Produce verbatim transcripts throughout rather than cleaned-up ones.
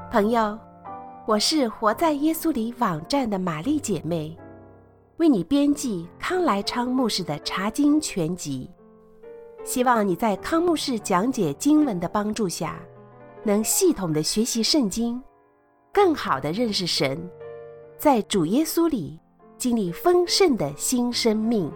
朋友，我是活在耶稣里网站的玛丽姐妹，为你编辑康来昌牧师的查经全集，希望你在康牧师讲解经文的帮助下，能系统的学习圣经，更好的认识神，在主耶稣里经历丰盛的新生命。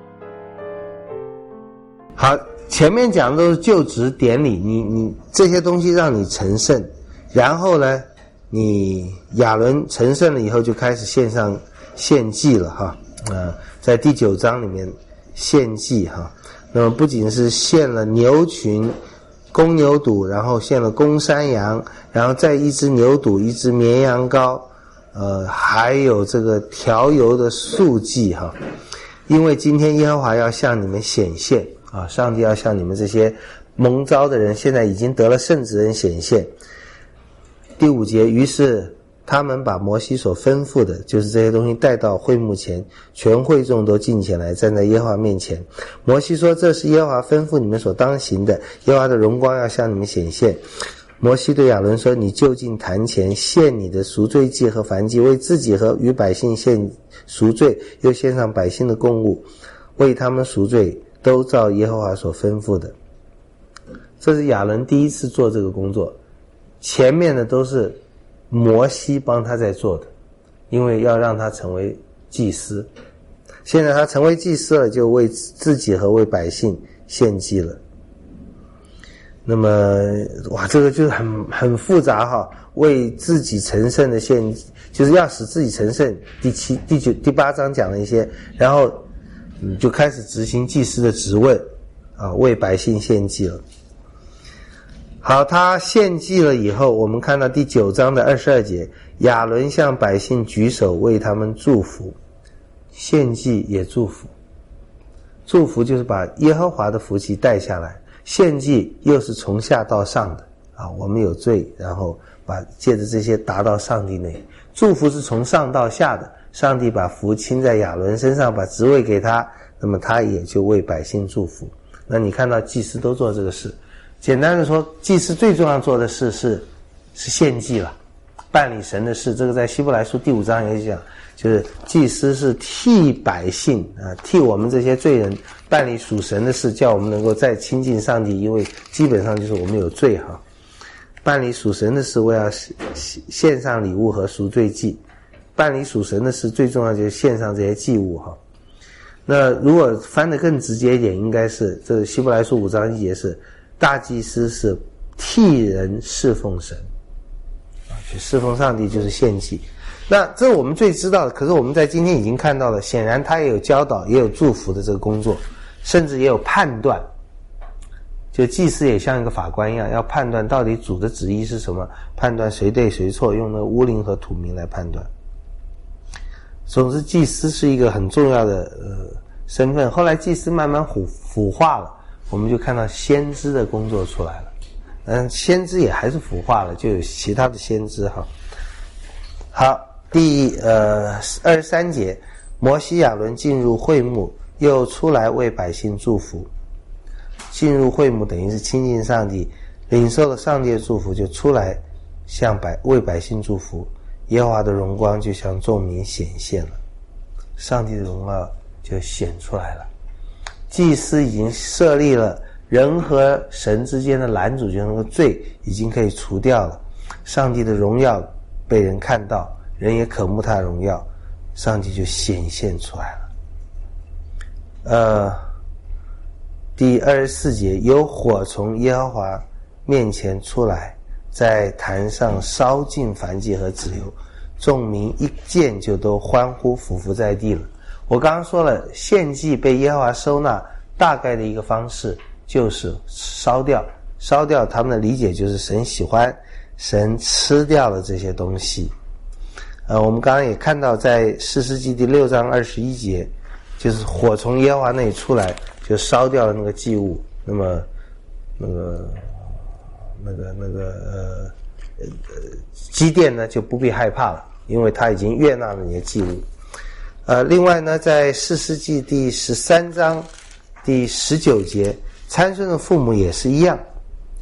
好，前面讲的都是就职典礼，你你这些东西让你成圣，然后呢，你亚伦成圣了以后就开始献上献祭了哈，呃，在第九章里面献祭哈，那么不仅是献了牛群、公牛犊，然后献了公山羊，然后再一只牛犊、一只绵羊羔，呃，还有这个调油的素祭哈，因为今天耶和华要向你们显现。啊，上帝要向你们这些蒙召的人，现在已经得了圣职人显现。第五节，于是他们把摩西所吩咐的，就是这些东西带到会幕前，全会众都进前来，站在耶和华面前。摩西说：“这是耶和华吩咐你们所当行的，耶和华的荣光要向你们显现。”摩西对亚伦说：“你就近坛前献你的赎罪祭和燔祭，为自己和与百姓献赎罪，又献上百姓的供物，为他们赎罪。”都照耶和华所吩咐的。这是亚伦第一次做这个工作，前面的都是摩西帮他在做的，因为要让他成为祭司。现在他成为祭司了，就为自己和为百姓献祭了。那么哇，这个就是很很复杂哈，为自己成圣的献祭，就是要使自己成圣。第七、第九、第八章讲了一些，然后嗯，就开始执行祭司的职位啊，为百姓献祭了。好，他献祭了以后，我们看到第九章的二十二节，亚伦向百姓举手为他们祝福，献祭也祝福。祝福就是把耶和华的福气带下来，献祭又是从下到上的啊，我们有罪，然后把借着这些达到上帝那里。祝福是从上到下的，上帝把福倾在亚伦身上，把职位给他，那么他也就为百姓祝福。那你看到祭司都做这个事，简单的说，祭司最重要做的事是是献祭了，办理神的事。这个在希伯来书第五章也讲，就是祭司是替百姓啊，替我们这些罪人办理属神的事，叫我们能够再亲近上帝，因为基本上就是我们有罪哈。办理属神的事，我要献上礼物和赎罪祭。办理属神的事，最重要就是献上这些祭物哈。那如果翻得更直接一点，应该是这希伯来书五章一节是大祭司是替人侍奉神啊，去侍奉上帝就是献祭。那这我们最知道的，可是我们在今天已经看到了，显然他也有教导，也有祝福的这个工作，甚至也有判断。就祭司也像一个法官一样，要判断到底主的旨意是什么，判断谁对谁错，用那乌灵和土民来判断。总之，祭司是一个很重要的呃身份。后来祭司慢慢腐腐化了，我们就看到先知的工作出来了。嗯，先知也还是腐化了，就有其他的先知哈。好，第呃二十三节，摩西亚伦进入会幕，又出来为百姓祝福。进入会幕等于是亲近上帝，领受了上帝的祝福，就出来向百为百姓祝福。耶和华的荣光就向众民显现了，上帝的荣耀就显出来了。祭司已经设立了人和神之间的拦阻，就那个罪已经可以除掉了。上帝的荣耀被人看到，人也渴慕他的荣耀，上帝就显现出来了。呃，第二十四节，有火从耶和华面前出来，在坛上烧尽燔祭和脂油，众民一见就都欢呼俯伏在地了。我刚刚说了，献祭被耶和华收纳，大概的一个方式就是烧掉，烧掉他们的理解就是神喜欢，神吃掉了这些东西。呃，我们刚刚也看到在士师记第六章二十一节，就是火从耶和华那里出来，就烧掉了那个祭物，那么那个那个那个呃呃基甸呢就不必害怕了，因为他已经悦纳了你的祭物。呃，另外呢，在士师记第十三章第十九节，参孙的父母也是一样，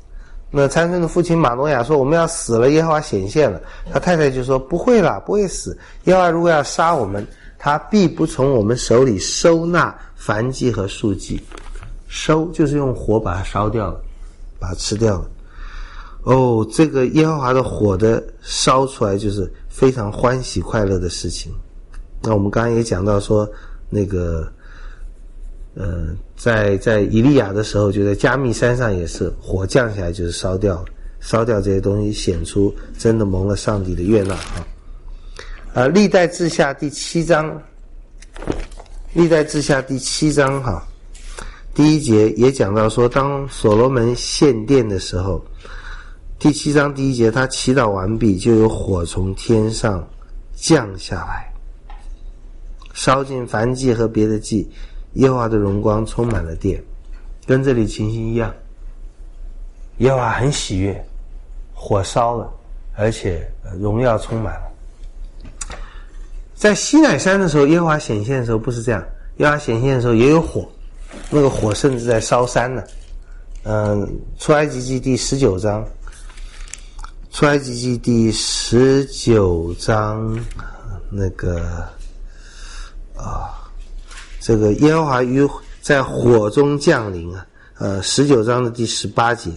那参孙的父亲马诺亚说我们要死了，耶和华显现了。他太太就说不会啦，不会死，耶和华如果要杀我们，他必不从我们手里收纳燔祭和素祭。收就是用火把它烧掉了，把它吃掉了。哦，这个耶和华的火的烧出来就是非常欢喜快乐的事情。那我们刚刚也讲到说那个呃，在在以利亚的时候，就在加密山上也是火降下来，就是烧掉了，烧掉这些东西，显出真的蒙了上帝的悦纳啊。呃，历代志下第七章，历代志下第七章哈，第一节也讲到说，当所罗门献殿的时候，第七章第一节，他祈祷完毕，就有火从天上降下来，烧尽燔祭和别的祭。耶和华的荣光充满了殿，跟这里情形一样。耶和华很喜悦，火烧了，而且荣耀充满了。在西乃山的时候，耶和华显现的时候不是这样，耶和华显现的时候也有火，那个火甚至在烧山呢。嗯，出埃及记第十九章，出埃及记第十九章那个啊。这个耶和华于在火中降临啊，呃，十九章的第十八节，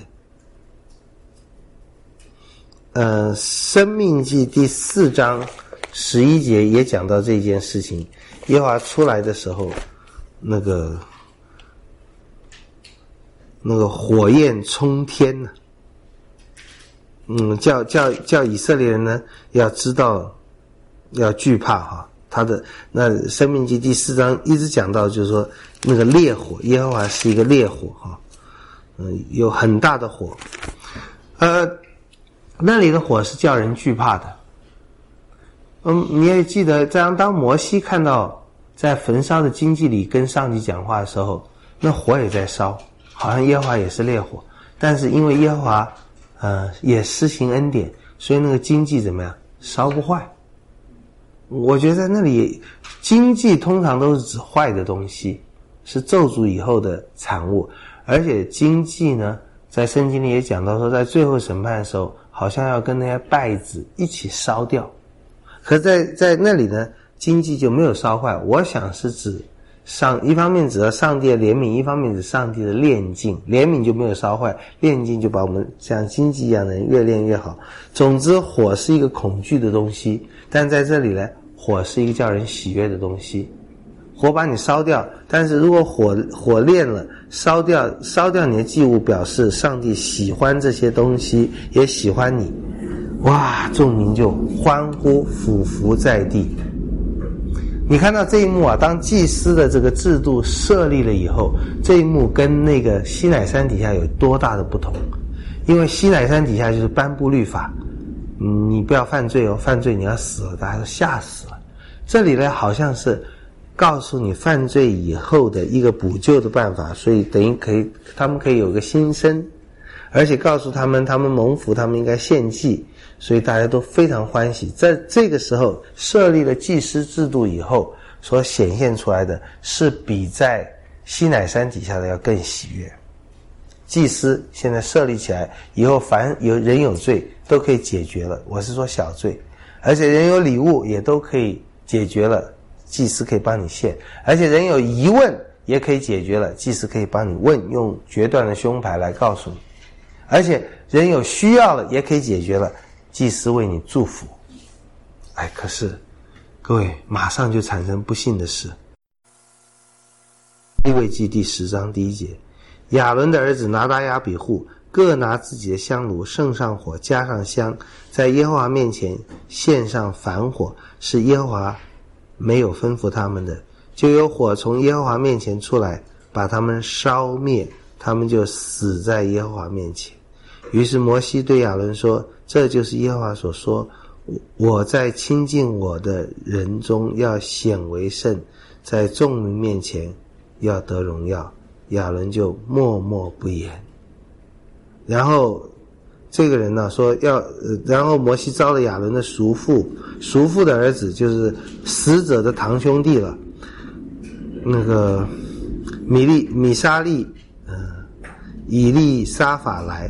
呃，申命记第四章十一节也讲到这件事情。耶和华出来的时候，那个那个火焰冲天呢、啊，嗯，叫叫叫以色列人呢要知道，要惧怕哈。他的那申命记第四章一直讲到，就是说那个烈火，耶和华是一个烈火哈，嗯，有很大的火，呃，那里的火是叫人惧怕的。嗯，你也记得，这样当摩西看到在焚烧的荆棘里跟上帝讲话的时候，那火也在烧，好像耶和华也是烈火，但是因为耶和华呃也施行恩典，所以那个荆棘怎么样，烧不坏。我觉得在那里，荆棘通常都是指坏的东西，是咒诅以后的产物。而且荆棘呢，在圣经里也讲到说，在最后审判的时候，好像要跟那些稗子一起烧掉。可在在那里呢，荆棘就没有烧坏。我想是指上一方面指到上帝的怜悯，一方面指上帝的炼净。怜悯就没有烧坏，炼净就把我们像荆棘一样的人越炼越好。总之，火是一个恐惧的东西，但在这里呢，火是一个叫人喜悦的东西。火把你烧掉，但是如果火火炼了，烧掉烧掉你的祭物，表示上帝喜欢这些东西，也喜欢你。哇，众民就欢呼，俯伏在地。你看到这一幕啊，当祭司的这个制度设立了以后，这一幕跟那个西乃山底下有多大的不同？因为西乃山底下就是颁布律法，嗯，你不要犯罪哦，犯罪你要死了，大家都吓死了。这里呢，好像是告诉你犯罪以后的一个补救的办法，所以等于可以，他们可以有个新生，而且告诉他们，他们蒙福，他们应该献祭，所以大家都非常欢喜。在这个时候设立了祭司制度以后，所显现出来的是比在西乃山底下的要更喜悦。祭司现在设立起来以后，凡有人有罪都可以解决了，我是说小罪，而且人有礼物也都可以解决了，祭司可以帮你献，而且人有疑问也可以解决了，祭司可以帮你问，用决断的胸牌来告诉你，而且人有需要了也可以解决了，祭司为你祝福。哎，可是各位马上就产生不幸的事。利未记第十章第一节，亚伦的儿子拿达雅比户各拿自己的香炉，盛上火，加上香，在耶和华面前献上燔火，是耶和华没有吩咐他们的，就有火从耶和华面前出来，把他们烧灭，他们就死在耶和华面前。于是摩西对亚伦说，这就是耶和华所说，我在亲近我的人中要显为圣，在众民面前要得荣耀。亚伦就默默不言。然后这个人呢说要，然后摩西招了亚伦的叔父，叔父的儿子就是死者的堂兄弟了，那个米利米沙利呃以利沙法来，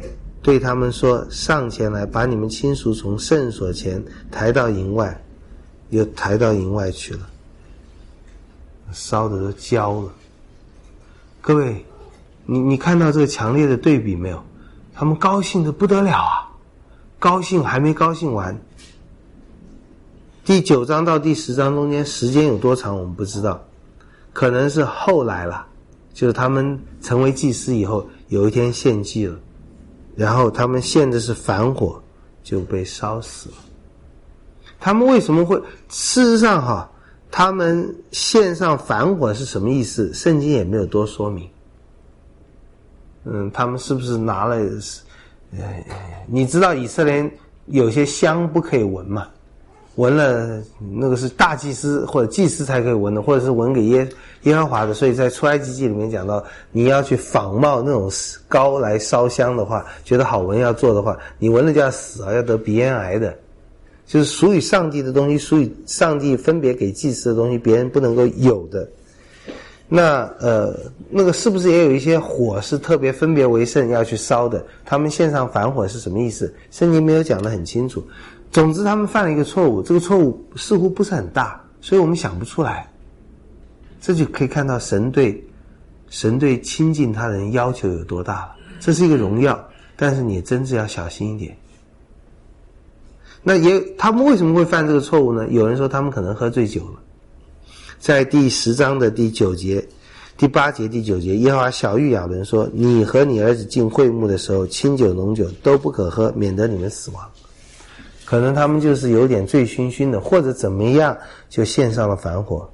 对他们说，上前来把你们亲属从圣所前抬到营外，又抬到营外去了，烧的都焦了。各位，你你看到这个强烈的对比没有？他们高兴的不得了啊，高兴还没高兴完。第九章到第十章中间时间有多长我们不知道，可能是后来了，就是他们成为祭司以后，有一天献祭了，然后他们献的是反火，就被烧死了。他们为什么会？事实上哈，他们献上反火是什么意思？圣经也没有多说明。嗯，他们是不是拿了？呃，你知道以色列有些香不可以闻嘛？闻了那个是大祭司或者祭司才可以闻的，或者是闻给耶耶和华的。所以在出埃及记里面讲到，你要去仿冒那种膏来烧香的话，觉得好闻要做的话，你闻了就要死啊，要得鼻咽癌的。就是属于上帝的东西，属于上帝分别给祭司的东西，别人不能够有的。那呃，那个是不是也有一些火是特别分别为圣要去烧的？他们献上反火是什么意思？圣经没有讲得很清楚。总之他们犯了一个错误，这个错误似乎不是很大，所以我们想不出来。这就可以看到神对神对亲近他人要求有多大了。这是一个荣耀，但是你真是要小心一点。那也他们为什么会犯这个错误呢？有人说他们可能喝醉酒了。在第十章的第九节、第八节、第九节，耶和华晓谕亚伦说：你和你儿子进会幕的时候，清酒浓酒都不可喝，免得你们死亡。可能他们就是有点醉醺醺的，或者怎么样，就献上了反火。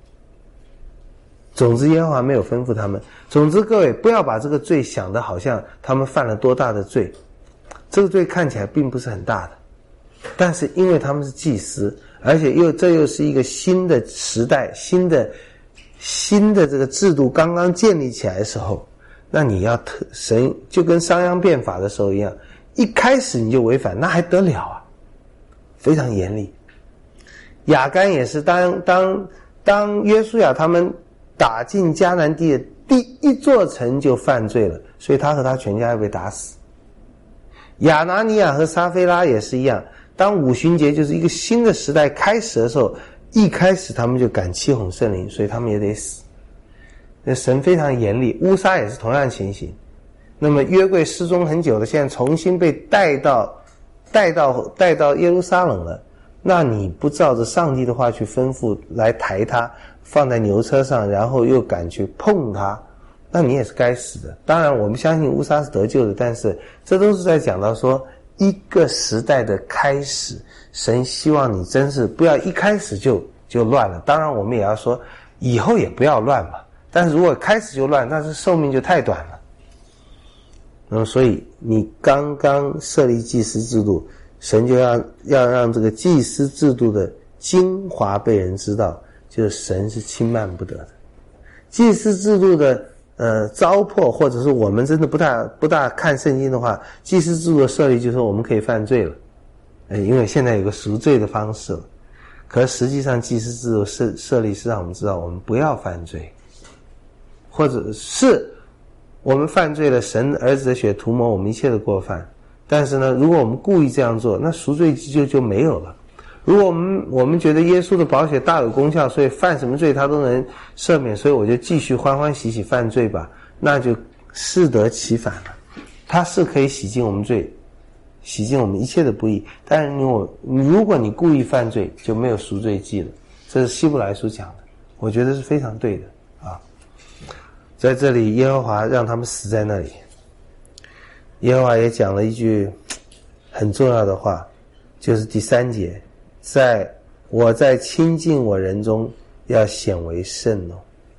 总之耶和华没有吩咐他们。总之各位不要把这个罪想得好像他们犯了多大的罪，这个罪看起来并不是很大的，但是因为他们是祭司，而且又这又是一个新的时代，新的新的这个制度刚刚建立起来的时候，那你要特神就跟商鞅变法的时候一样，一开始你就违反，那还得了啊？非常严厉。亚干也是当当当约书亚他们打进迦南地的第一座城就犯罪了，所以他和他全家要被打死。亚拿尼亚和撒非拉也是一样，当五旬节就是一个新的时代开始的时候，一开始他们就敢欺哄圣灵，所以他们也得死。那神非常严厉。乌撒也是同样情形。那么约柜失踪很久了，现在重新被带到带到带到耶路撒冷了，那你不照着上帝的话去吩咐来抬他，放在牛车上，然后又敢去碰他，那你也是该死的。当然我们相信乌撒是得救的，但是这都是在讲到说一个时代的开始，神希望你真是不要一开始就就乱了。当然我们也要说以后也不要乱嘛，但是如果开始就乱，那是寿命就太短了。那么所以你刚刚设立祭司制度，神就要要让这个祭司制度的精华被人知道，就是神是轻慢不得的。祭司制度的呃糟粕，或者是我们真的不大不大看圣经的话，祭司制度的设立就是我们可以犯罪了，呃因为现在有个赎罪的方式了。可实际上祭司制度设设立是让我们知道我们不要犯罪，或者是我们犯罪了，神儿子的血涂抹我们一切的过犯。但是呢，如果我们故意这样做，那赎罪祭就就没有了。如果我们我们觉得耶稣的宝血大有功效，所以犯什么罪他都能赦免，所以我就继续欢欢喜喜犯罪吧，那就适得其反了。他是可以洗净我们罪，洗净我们一切的不义，但是我如果你故意犯罪，就没有赎罪祭了。这是希伯来书讲的，我觉得是非常对的啊。在这里耶和华让他们死在那里。耶和华也讲了一句很重要的话，就是第三节，在我在亲近我人中要显为圣哦。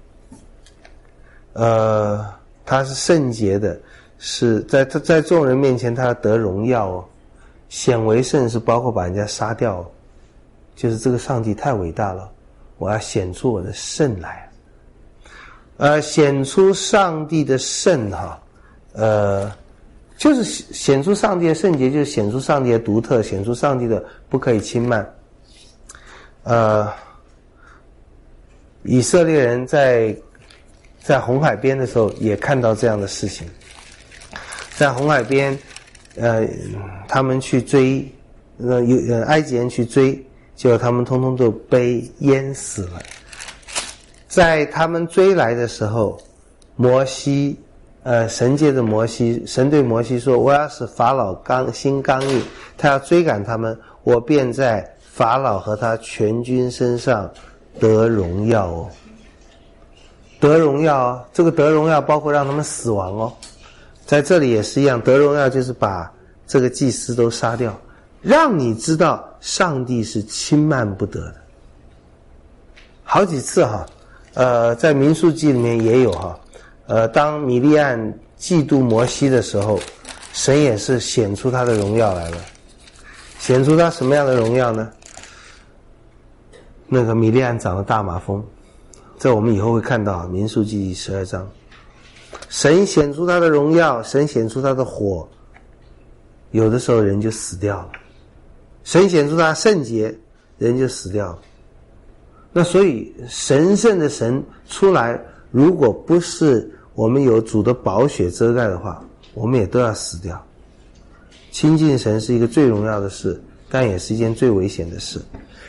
呃，他是圣洁的，是在在众人面前他要得荣耀哦。显为圣是包括把人家杀掉哦，就是这个上帝太伟大了，我要显出我的圣来。呃，显出上帝的圣哈，呃。就是显出上帝的圣洁，就是显出上帝的独特，显出上帝的不可以轻慢。呃，以色列人在在红海边的时候也看到这样的事情。在红海边， 呃，他们去追，呃，有呃埃及人去追，结果他们通通都被淹死了。在他们追来的时候，摩西，呃，神借着摩西，神对摩西说：“我要使法老刚心刚硬，他要追赶他们，我便在法老和他全军身上得荣耀哦。”得荣耀哦，这个得荣耀包括让他们死亡哦。在这里也是一样，得荣耀就是把这个祭司都杀掉，让你知道上帝是轻慢不得的。好几次哈，呃，在民数记里面也有哈，呃，当米利暗嫉妒摩西的时候，神也是显出他的荣耀来了。显出他什么样的荣耀呢？那个米利暗长了大麻风，这我们以后会看到民数记十二章。神显出他的荣耀，神显出他的火，有的时候人就死掉了。神显出他的圣洁，人就死掉了。那所以神圣的神出来，如果不是我们有主的宝血遮盖的话，我们也都要死掉。亲近神是一个最荣耀的事，但也是一件最危险的事。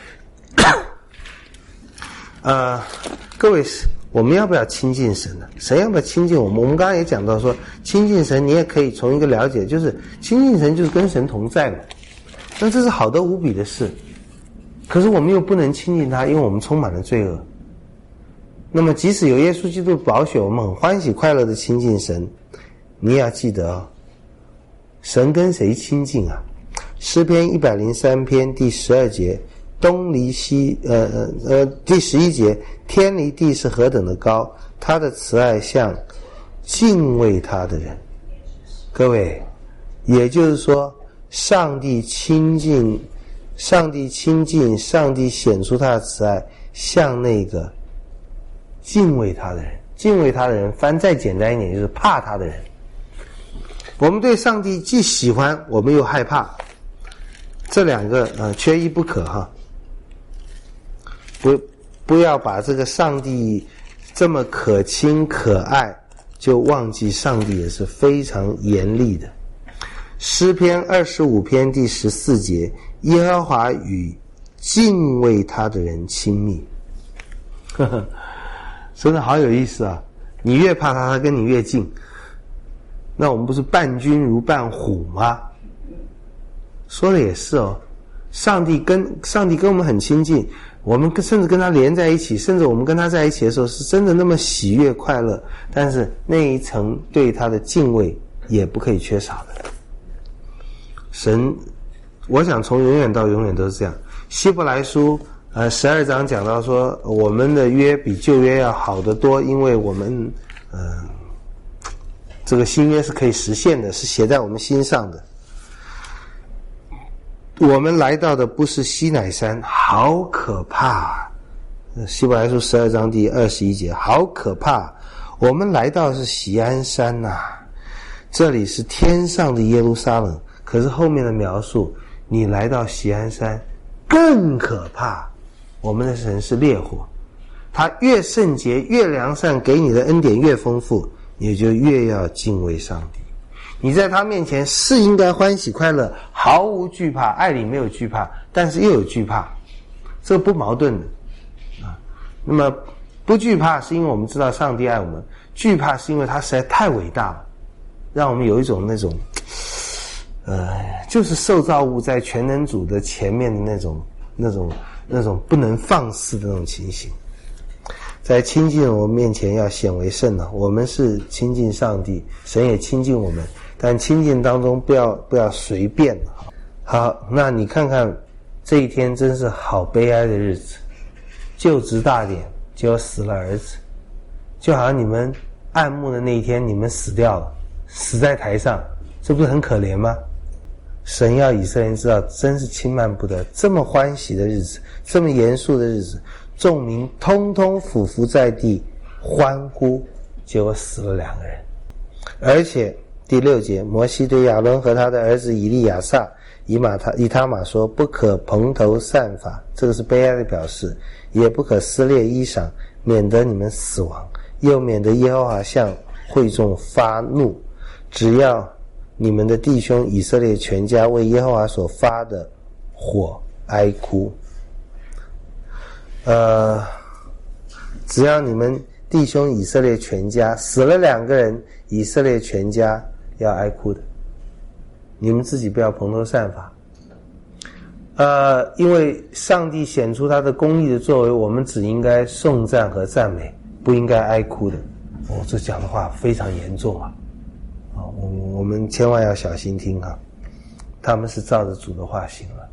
呃，各位，我们要不要亲近神呢？神要不要亲近我们？我们刚刚也讲到说，亲近神你也可以从一个了解，就是亲近神就是跟神同在嘛。那这是好得无比的事，可是我们又不能亲近他，因为我们充满了罪恶。那么即使有耶稣基督的宝血，我们很欢喜快乐的亲近神，你也要记得哦，神跟谁亲近啊？诗篇一百零三篇第十二节，东离西，呃呃呃，第十一节，天离地是何等的高，他的慈爱向敬畏他的人。各位，也就是说，上帝亲近，上帝亲近，上帝显出他的慈爱，向那个敬畏他的人。敬畏他的人，翻再简单一点，就是怕他的人。我们对上帝既喜欢，我们又害怕，这两个呃缺一不可哈。不不要把这个上帝这么可亲可爱，就忘记上帝也是非常严厉的。诗篇二十五篇第十四节，耶和华与敬畏他的人亲密。呵呵，真的好有意思啊！你越怕他，他跟你越近。那我们不是伴君如伴虎吗？说的也是哦，上帝跟上帝跟我们很亲近，我们甚至跟他连在一起，甚至我们跟他在一起的时候是真的那么喜悦快乐，但是那一层对他的敬畏也不可以缺少的。神，我想从永远到永远都是这样。希伯来书呃十二章讲到说，我们的约比旧约要好得多，因为我们呃这个新约是可以实现的，是写在我们心上的。我们来到的不是西乃山，好可怕！希伯来书十二章第二十一节，好可怕！我们来到的是锡安山呐、啊，这里是天上的耶路撒冷。可是后面的描述，你来到锡安山更可怕。我们的神是烈火，他越圣洁越良善，给你的恩典越丰富，你就越要敬畏上帝。你在他面前是应该欢喜快乐，毫无惧怕，爱里没有惧怕，但是又有惧怕，这个不矛盾的啊。那么不惧怕是因为我们知道上帝爱我们，惧怕是因为他实在太伟大了，让我们有一种那种呃就是受造物在全能主的前面的那种那种那种不能放肆的那种情形。在亲近我们面前要显为圣了，我们是亲近上帝，神也亲近我们，但亲近当中不要不要随便。好，那你看看这一天真是好悲哀的日子，就职大典就死了儿子，就好像你们按牧的那一天你们死掉了，死在台上，这不是很可怜吗？神要以色列人知道，真是轻慢不得，这么欢喜的日子，这么严肃的日子，众民通通俯伏在地欢呼，结果死了两个人。而且第六节，摩西对亚伦和他的儿子以利亚撒、以马他以他玛说，不可蓬头散发，这个是悲哀的表示，也不可撕裂衣裳，免得你们死亡，又免得耶和华向会众发怒。只要你们的弟兄以色列全家为耶和华所发的火哀哭。呃，只要你们弟兄以色列全家死了两个人，以色列全家要哀哭的，你们自己不要蓬头散发。呃，因为上帝显出他的公义的作为，我们只应该颂赞和赞美，不应该哀哭的。哦，这讲的话非常严重啊！啊，我我们千万要小心听啊！他们是照着主的话行了。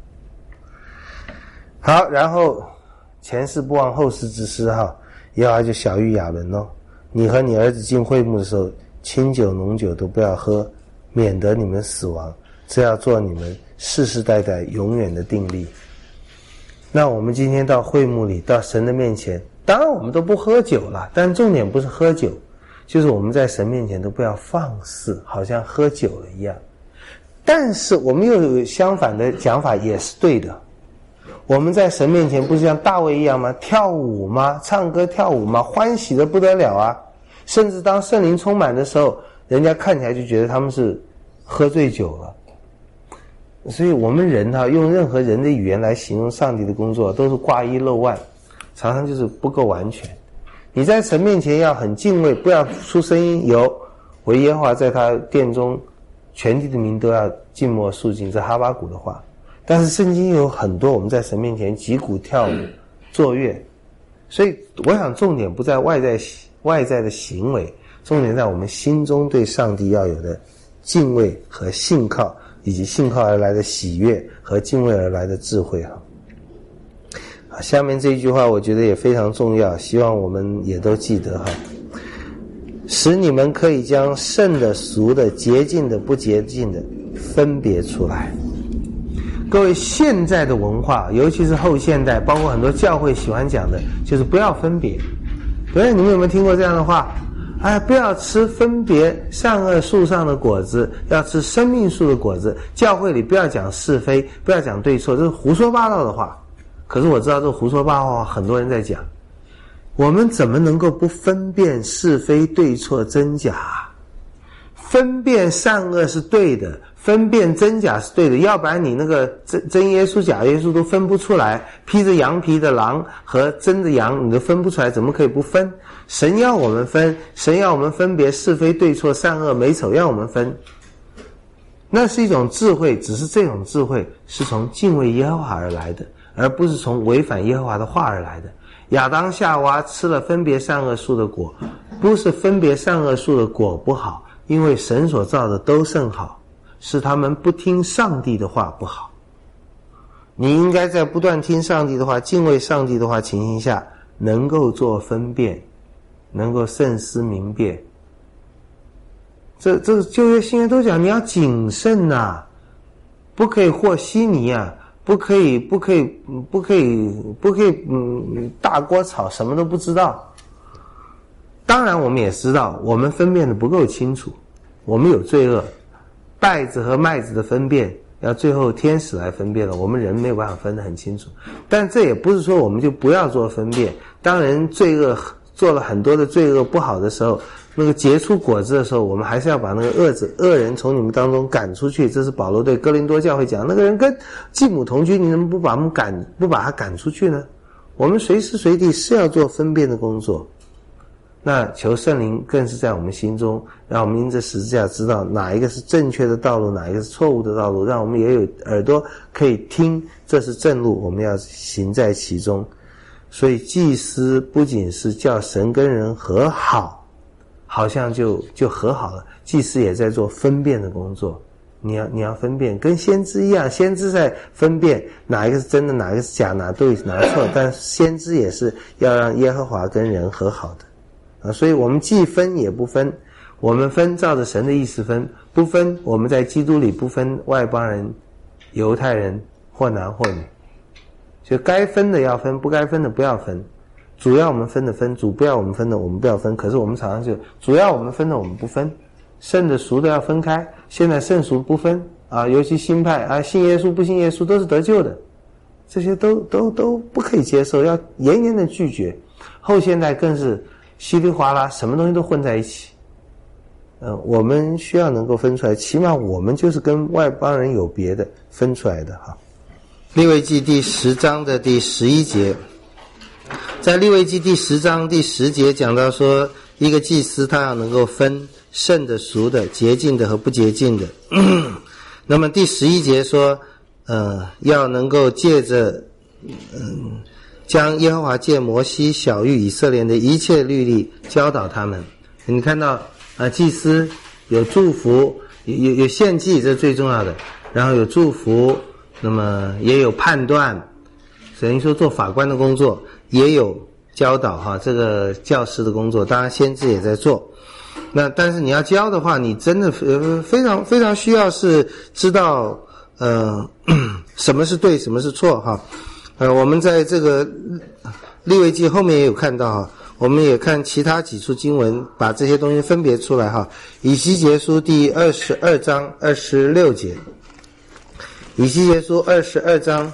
好，然后前事不忘后事之师哈，耶和华就晓谕亚伦哦，你和你儿子进会幕的时候，清酒浓酒都不要喝，免得你们死亡，这要做你们世世代代永远的定例。那我们今天到会幕里，到神的面前，当然我们都不喝酒了，但重点不是喝酒，就是我们在神面前都不要放肆，好像喝酒了一样。但是我们又有相反的讲法，也是对的。我们在神面前不是像大卫一样吗？跳舞吗？唱歌跳舞吗？欢喜的不得了啊！甚至当圣灵充满的时候，人家看起来就觉得他们是喝醉酒了。所以我们人哈、啊，用任何人的语言来形容上帝的工作，都是挂一漏万，常常就是不够完全。你在神面前要很敬畏，不要出声音。有为耶和华在他殿中，全地的民都要静默肃静，这哈巴谷的话。但是圣经有很多我们在神面前击鼓跳舞作乐，所以我想重点不在外在外在的行为，重点在我们心中对上帝要有的敬畏和信靠，以及信靠而来的喜悦和敬畏而来的智慧哈。下面这一句话我觉得也非常重要，希望我们也都记得哈。使你们可以将圣的、俗的、洁净的、不洁净的分别出来。各位，现在的文化，尤其是后现代，包括很多教会喜欢讲的，就是不要分别。对，你们有没有听过这样的话？哎，不要吃分别善恶树上的果子，要吃生命树的果子。教会里不要讲是非，不要讲对错，这是胡说八道的话。可是我知道这胡说八道的话，很多人在讲。我们怎么能够不分辨是非对错真假？分辨善恶是对的，分辨真假是对的，要不然你那个真真耶稣假耶稣都分不出来，披着羊皮的狼和真的羊你都分不出来，怎么可以不分？神要我们分，神要我们分别是非对错善恶美丑，要我们分，那是一种智慧，只是这种智慧是从敬畏耶和华而来的，而不是从违反耶和华的话而来的。亚当夏娃吃了分别善恶树的果，不是分别善恶树的果不好，因为神所造的都甚好，是他们不听上帝的话不好。你应该在不断听上帝的话，敬畏上帝的话情形下，能够做分辨，能够慎思明辨。这这个旧约新约都讲你要谨慎呐、啊，不可以和稀泥啊，不可以不可以不可以不可以嗯大锅炒什么都不知道。当然我们也知道我们分辨的不够清楚，我们有罪恶，稗子和麦子的分辨要最后天使来分辨了，我们人没有办法分得很清楚。但这也不是说我们就不要做分辨，当人罪恶做了很多的罪恶不好的时候，那个结出果子的时候，我们还是要把那个恶子恶人从你们当中赶出去。这是保罗对哥林多教会讲，那个人跟继母同居，你怎么不把他们赶不把他赶出去呢？我们随时随地是要做分辨的工作。那求圣灵更是在我们心中，让我们因着十字架知道哪一个是正确的道路，哪一个是错误的道路，让我们也有耳朵可以听，这是正路，我们要行在其中。所以祭司不仅是叫神跟人和好，好像就就和好了，祭司也在做分辨的工作。你要你要分辨，跟先知一样，先知在分辨哪一个是真的，哪一个是假，哪对哪错，但先知也是要让耶和华跟人和好的。啊，所以我们既分也不分，我们分照着神的意思分，不分我们在基督里不分外邦人、犹太人或男或女，就该分的要分，不该分的不要分。主要我们分的分，主不要我们分的我们不要分。可是我们常常就主要我们分的我们不分，圣的俗的要分开。现在圣俗不分啊，尤其新派啊，信耶稣不信耶稣都是得救的，这些都都都不可以接受，要严严的拒绝。后现代更是稀里哗啦，什么东西都混在一起。 呃，我们需要能够分出来，起码我们就是跟外邦人有别的分出来的哈。利未记第十章的第十一节，在利未记第十章第十节讲到说，一个祭司他要能够分圣的、俗的、洁净的和不洁净的。那么第十一节说，呃，要能够借着，嗯，将耶和华借摩西晓谕以色列的一切律例教导他们。你看到啊、呃，祭司有祝福，有有有献祭，这是最重要的，然后有祝福，那么也有判断，等于说做法官的工作，也有教导哈，这个教师的工作，当然先知也在做。那但是你要教的话，你真的呃非常非常需要是知道呃什么是对，什么是错哈。呃，我们在这个利未记后面也有看到哈，我们也看其他几处经文，把这些东西分别出来哈。以西结书第二十二章二十六节，以西结书二十二章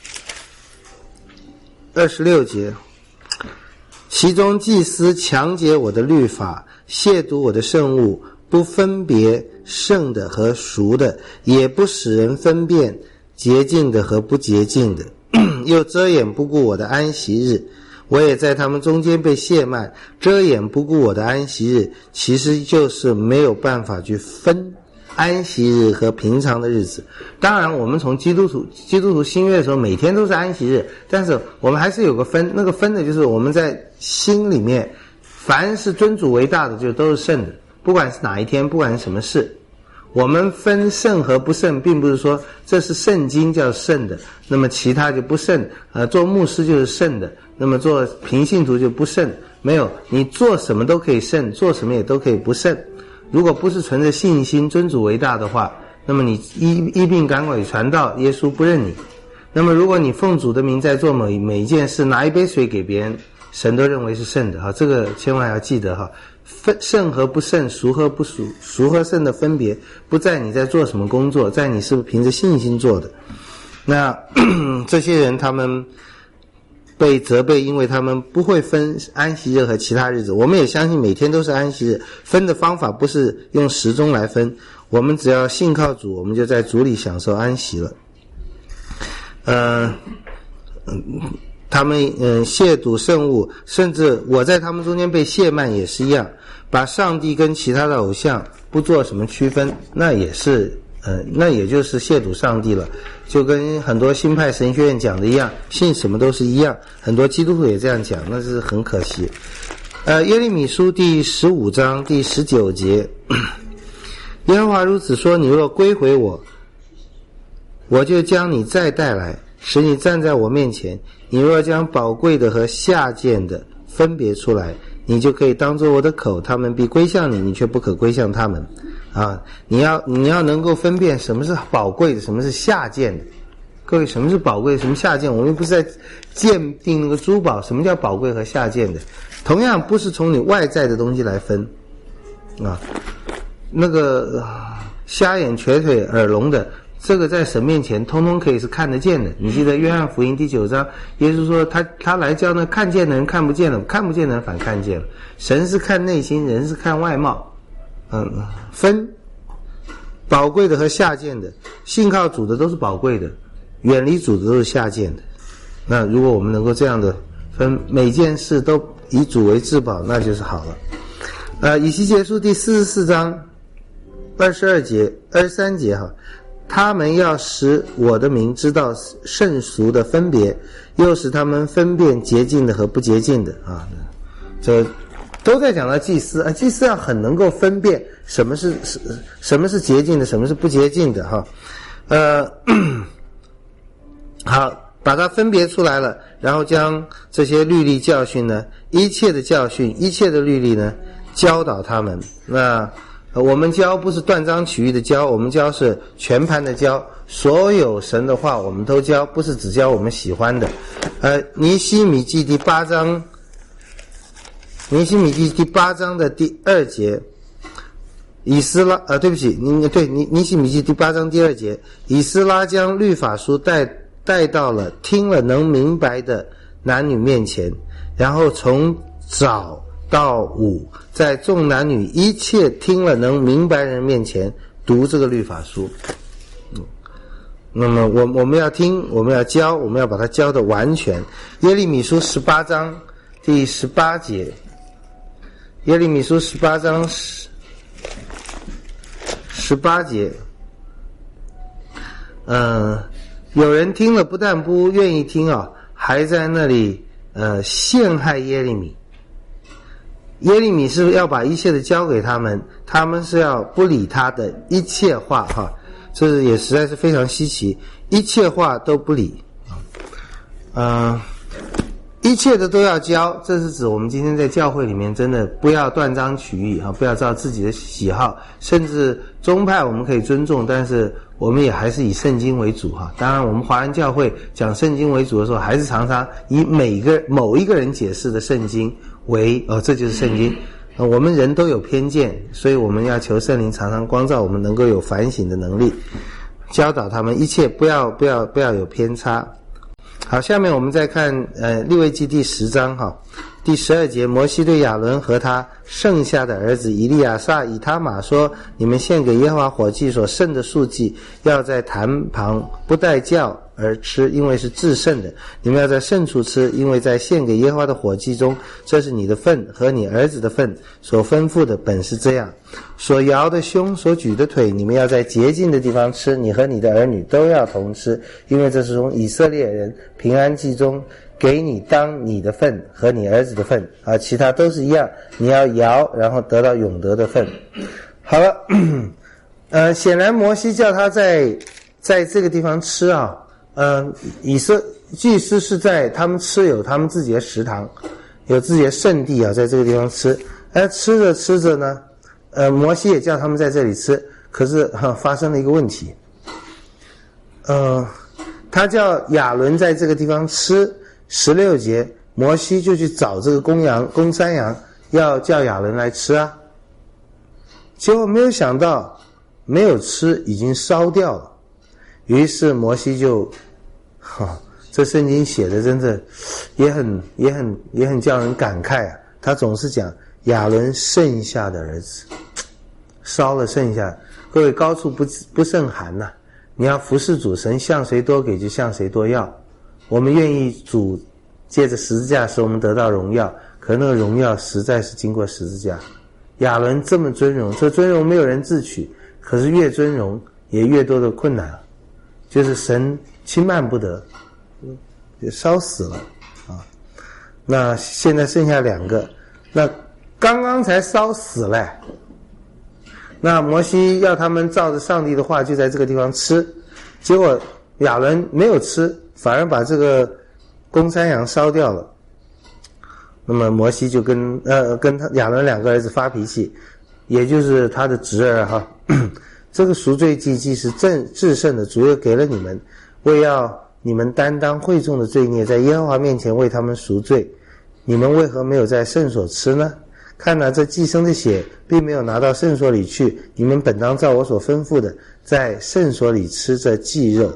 二十六节，其中祭司强解我的律法，亵渎我的圣物，不分别圣的和俗的，也不使人分辨洁净的和不洁净的，又遮掩不顾我的安息日，我也在他们中间被亵慢。遮掩不顾我的安息日，其实就是没有办法去分安息日和平常的日子。当然我们从基督徒基督徒新约的时候每天都是安息日，但是我们还是有个分，那个分的就是我们在心里面凡是尊主为大的就都是圣的，不管是哪一天，不管是什么事。我们分圣和不圣，并不是说这是圣经叫圣的，那么其他就不圣，呃，做牧师就是圣的，那么做平信徒就不圣。没有，你做什么都可以圣，做什么也都可以不圣。如果不是存着信心尊主为大的话，那么你医医病赶鬼传道，耶稣不认你。那么如果你奉主的名在做每每一件事，拿一杯水给别人，神都认为是圣的哈，这个千万要记得哈。分圣和不圣，俗和不俗，俗和圣的分别不在你在做什么工作，在你是不是凭着信心做的。那这些人他们被责备，因为他们不会分安息日和其他日子。我们也相信每天都是安息日，分的方法不是用时钟来分，我们只要信靠主，我们就在主里享受安息了。呃嗯他们嗯亵渎圣物，甚至我在他们中间被亵慢也是一样，把上帝跟其他的偶像不做什么区分，那也是呃那也就是亵渎上帝了。就跟很多新派神学院讲的一样，信什么都是一样，很多基督徒也这样讲，那是很可惜。呃耶利米书第十五章第十九节，耶和华如此说，你若归回我，我就将你再带来，使你站在我面前。你若将宝贵的和下贱的分别出来，你就可以当作我的口，他们必归向你，你却不可归向他们。啊，你要你要能够分辨什么是宝贵的，什么是下贱的。各位，什么是宝贵，什么下贱？我们不是在鉴定那个珠宝，什么叫宝贵和下贱的？同样不是从你外在的东西来分啊。那个瞎眼瘸腿耳聋的，这个在神面前通通可以是看得见的。你记得约翰福音第九章，耶稣说他他来叫那看见的人看不见了，看不见的人反看见了。神是看内心，人是看外貌。嗯，分宝贵的和下贱的，信靠主的都是宝贵的，远离主的都是下贱的。那如果我们能够这样的分，每件事都以主为至宝，那就是好了。呃，以西结书第四十四章二十二节、二十三节哈，他们要使我的名知道圣俗的分别，又使他们分辨洁净的和不洁净的啊。这都在讲到祭司啊，祭司要很能够分辨什么是什么是洁净的，什么是不洁净的哈。呃，好，把它分别出来了，然后将这些律例教训呢，一切的教训，一切的律例呢，教导他们。那我们教不是断章取义的教，我们教是全盘的教，所有神的话我们都教，不是只教我们喜欢的。呃，尼希米记第八章。尼希米记第八章的第二节，以斯拉呃，对不起，你对尼尼希米记第八章第二节，以斯拉将律法书带带到了听了能明白的男女面前，然后从早到五，在众男女一切听了能明白人面前读这个律法书。嗯，那么我我们要听，我们要教，我们要把它教得完全。耶利米书十八章第十八节，耶利米书十八章十十八节，嗯、呃，有人听了不但不愿意听啊，还在那里呃陷害耶利米。耶利米是要把一切的交给他们，他们是要不理他的一切话哈，这也实在是非常稀奇，一切话都不理，嗯、呃，一切的都要教，这是指我们今天在教会里面真的不要断章取义啊，不要照自己的喜好，甚至宗派我们可以尊重，但是我们也还是以圣经为主哈。当然，我们华人教会讲圣经为主的时候，还是常常以每个某一个人解释的圣经为哦，这就是圣经。呃，我们人都有偏见，所以我们要求圣灵常常光照我们，能够有反省的能力，教导他们一切不要不要不要有偏差。好，下面我们再看呃利未记第十章哈，第十二节，摩西对亚伦和他剩下的儿子以利亚撒、以他玛说：你们献给耶和华火祭所剩的素祭，要在坛旁不带酵而吃，因为是至圣的。你们要在圣处吃，因为在献给耶和华的火祭中，这是你的份和你儿子的份。所吩咐的本是这样。所摇的胸，所举的腿，你们要在洁净的地方吃，你和你的儿女都要同吃，因为这是从以色列人平安祭中给你当你的份和你儿子的份啊，其他都是一样，你要摇，然后得到永得的份。好了，呃，显然摩西叫他在在这个地方吃啊，呃，以色祭司是在他们吃有他们自己的食堂，有自己的圣地啊，在这个地方吃。而吃着吃着呢，呃，摩西也叫他们在这里吃，可是哈、啊、发生了一个问题，呃，他叫亚伦在这个地方吃。十六节，摩西就去找这个公羊、公山羊，要叫亚伦来吃啊。结果没有想到，没有吃，已经烧掉了。于是摩西就，哈，这圣经写的真的也很、也很、也很叫人感慨啊。他总是讲亚伦剩下的儿子，烧了剩下。各位，高处不不胜寒呐、啊，你要服侍主神，向谁多给就向谁多要。我们愿意主借着十字架使我们得到荣耀，可是那个荣耀实在是经过十字架。亚伦这么尊荣，这尊荣没有人自取，可是越尊荣也越多的困难，就是神轻慢不得，也烧死了啊。那现在剩下两个，那刚刚才烧死了，那摩西要他们照着上帝的话就在这个地方吃，结果亚伦没有吃，反而把这个公山羊烧掉了。那么摩西就跟呃跟他亚伦两个儿子发脾气，也就是他的侄儿哈，这个赎罪祭既是正至圣的，主又给了你们，为要你们担当会众的罪孽，在耶和华面前为他们赎罪。你们为何没有在圣所吃呢？看哪，这祭牲的血并没有拿到圣所里去，你们本当照我所吩咐的，在圣所里吃这祭肉。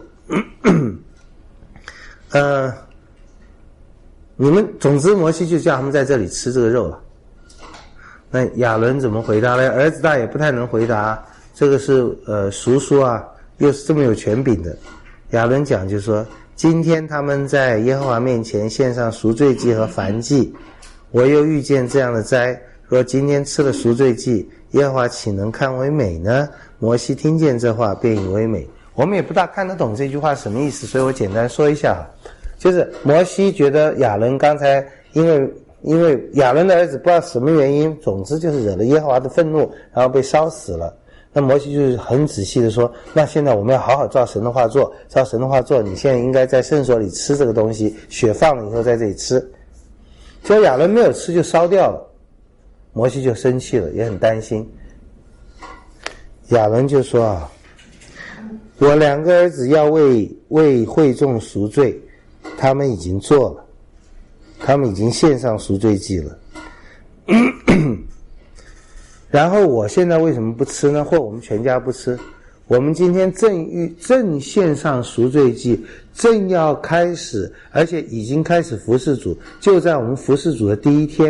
呃，你们总之摩西就叫他们在这里吃这个肉了。那亚伦怎么回答呢？儿子大也不太能回答，这个是呃叔叔啊，又是这么有权柄的。亚伦讲就说，今天他们在耶和华面前献上赎罪祭和燔祭，我又遇见这样的灾，若今天吃了赎罪祭，耶和华岂能看为美呢？摩西听见这话便以为美。我们也不大看得懂这句话什么意思，所以我简单说一下，就是摩西觉得亚伦刚才因为因为亚伦的儿子不知道什么原因，总之就是惹了耶和华的愤怒，然后被烧死了。那摩西就是很仔细的说，那现在我们要好好照神的话做，照神的话做，你现在应该在圣所里吃这个东西，血放了以后在这里吃。结果亚伦没有吃就烧掉了，摩西就生气了，也很担心。亚伦就说啊，我两个儿子要为为会众赎罪，他们已经做了，他们已经献上赎罪祭了。然后我现在为什么不吃呢？或我们全家不吃？我们今天正欲正献上赎罪祭，正要开始，而且已经开始服侍主，就在我们服侍主的第一天，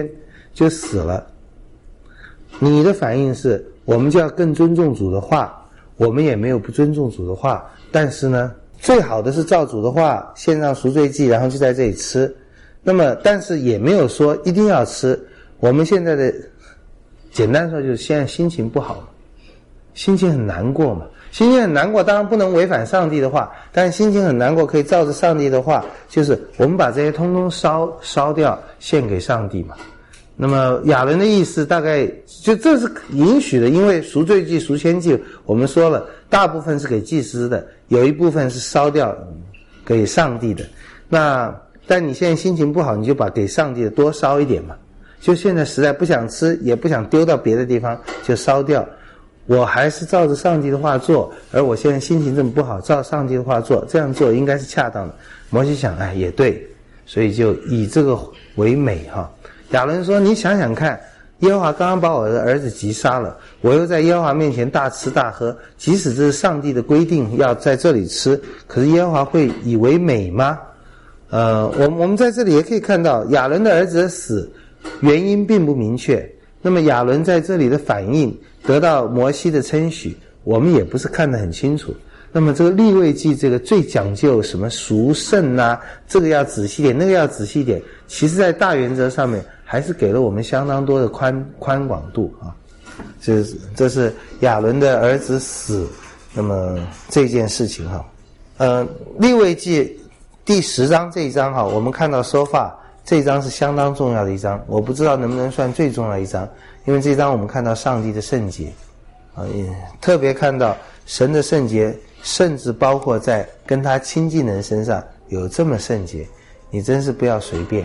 就死了。你的反应是，我们就要更尊重主的话，我们也没有不尊重主的话，但是呢，最好的是照主的话献上赎罪祭，然后就在这里吃。那么但是也没有说一定要吃。我们现在的简单说就是现在心情不好嘛，心情很难过嘛，心情很难过当然不能违反上帝的话，但是心情很难过可以照着上帝的话，就是我们把这些通通烧烧掉献给上帝嘛。那么亚伦的意思大概就这是允许的，因为赎罪祭赎愆祭我们说了大部分是给祭司的，有一部分是烧掉给上帝的。那但你现在心情不好，你就把给上帝的多烧一点嘛，就现在实在不想吃也不想丢到别的地方就烧掉，我还是照着上帝的话做，而我现在心情这么不好，照上帝的话做，这样做应该是恰当的。摩西想，哎，也对，所以就以这个为美哈。亚伦说，你想想看，耶和华刚刚把我的儿子击杀了，我又在耶和华面前大吃大喝，即使这是上帝的规定要在这里吃，可是耶和华会以为美吗？呃，我我们在这里也可以看到亚伦的儿子的死原因并不明确，那么亚伦在这里的反应得到摩西的称许，我们也不是看得很清楚。那么这个利未记这个最讲究什么赎圣啊，这个要仔细点，那个要仔细点，其实在大原则上面还是给了我们相当多的宽宽广度啊。这是这是亚伦的儿子死，那么这件事情哈，呃，利未记第十章这一章哈，我们看到说法这一章是相当重要的一章，我不知道能不能算最重要的一章，因为这一章我们看到上帝的圣洁啊，也特别看到神的圣洁，甚至包括在跟他亲近的人身上有这么圣洁，你真是不要随便。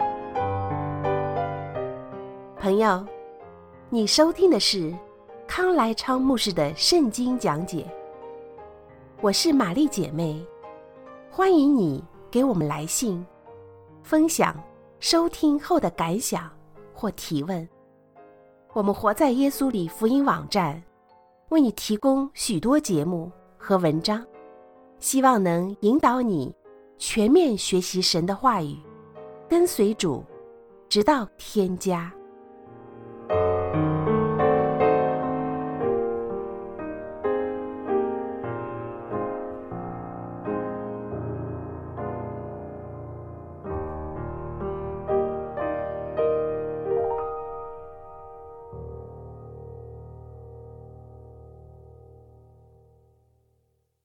朋友，你收听的是康来昌牧师的圣经讲解，我是玛丽姐妹，欢迎你给我们来信分享收听后的感想或提问。我们活在耶稣里福音网站为你提供许多节目和文章，希望能引导你全面学习神的话语，跟随主直到天家。